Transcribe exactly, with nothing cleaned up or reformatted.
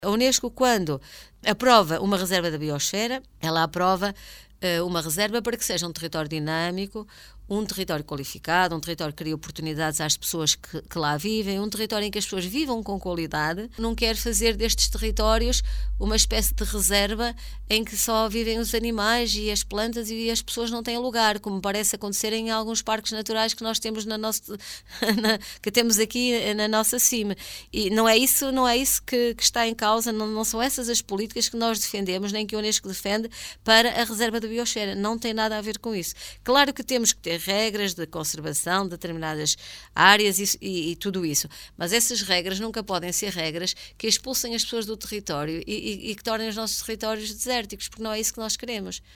A Unesco, quando aprova uma reserva da biosfera, ela aprova uh, uma reserva para que seja um território dinâmico, um território qualificado, um território que cria oportunidades às pessoas que, que lá vivem, um território em que as pessoas vivam com qualidade. Não quer fazer destes territórios uma espécie de reserva em que só vivem os animais e as plantas e as pessoas não têm lugar, como parece acontecer em alguns parques naturais que nós temos, na nossa, na, que temos aqui na nossa cima. E não é isso, não é isso que, que está em causa, não, não são essas as políticas que nós defendemos, nem que a Unesco defende para a reserva da biosfera. Não tem nada a ver com isso. Claro que temos que ter regras de conservação de determinadas áreas e, e, e tudo isso, mas essas regras nunca podem ser regras que expulsem as pessoas do território e, e, e que tornem os nossos territórios desérticos, porque não é isso que nós queremos.